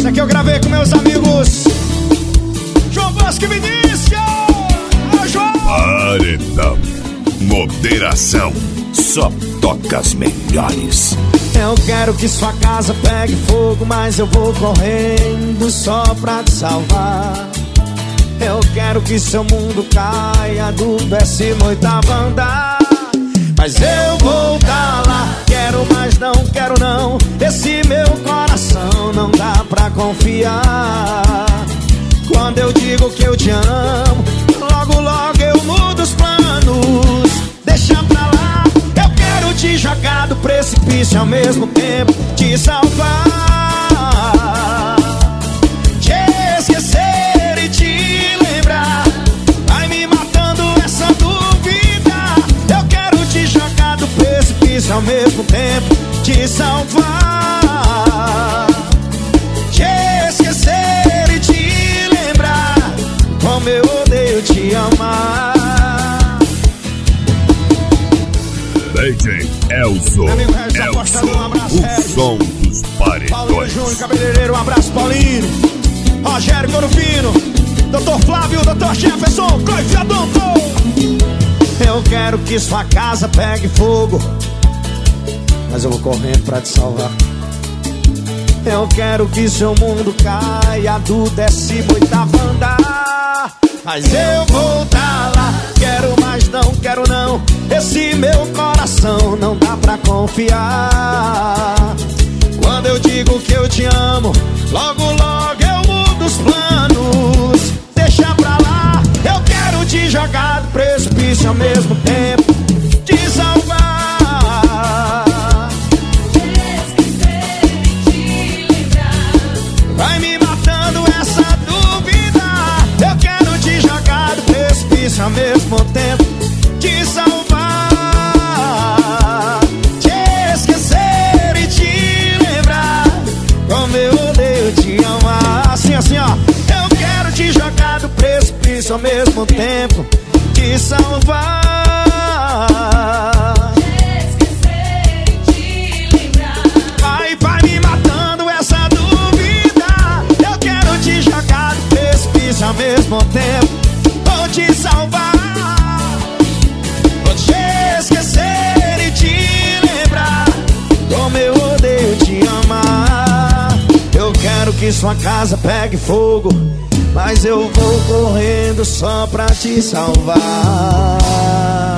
Essa aqui eu gravei com meus amigos João Bosco e Vinícius. João. Paredão, moderação, só toca as melhores. Eu quero que sua casa pegue fogo, mas eu vou correndo só pra te salvar. Eu quero que seu mundo caia do 18º andar, mas eu vou tá lá. Quero, mas não quero não. Esse meu coração não dá pra confiar. Quando eu digo que eu te amo, logo logo eu mudo os planos. Deixa pra lá. Eu quero te jogar do precipício, ao mesmo tempo te salvar. Te esquecer e te lembrar. Vai me matando essa dúvida. Eu quero te jogar do precipício, ao mesmo tempo te salvar. Te esquecer e te lembrar. Como eu odeio te amar. DJ Elzo, Elzo, o som dos Paulinho paredões. Júnior, cabeleireiro, um abraço, Paulinho. Rogério Corupino, Dr. Flávio, Dr. Jefferson, Cleide Adulto. Eu quero que sua casa pegue fogo, mas eu vou correndo pra te salvar. Eu quero que seu mundo caia do 18º andar, mas eu vou tá lá. Quero, mas não quero não. Esse meu coração não dá pra confiar. Quando eu digo que eu te amo, logo logo eu mudo os planos. Deixa pra lá. Eu quero te jogar do precipício, ao mesmo tempo te salvar. Vai me matando essa dúvida. Eu quero te jogar do precipício, ao mesmo tempo te salvar. Te esquecer e te lembrar. Como eu odeio te amar. Assim, assim, ó. Eu quero te jogar do precipício, ao mesmo tempo te salvar. Vai me matando essa dúvida. Eu quero te jogar do precipício, ao mesmo tempo vou te salvar. Vou te esquecer e te lembrar. Como eu odeio te amar. Eu quero que sua casa pegue fogo, mas eu vou correndo só pra te salvar.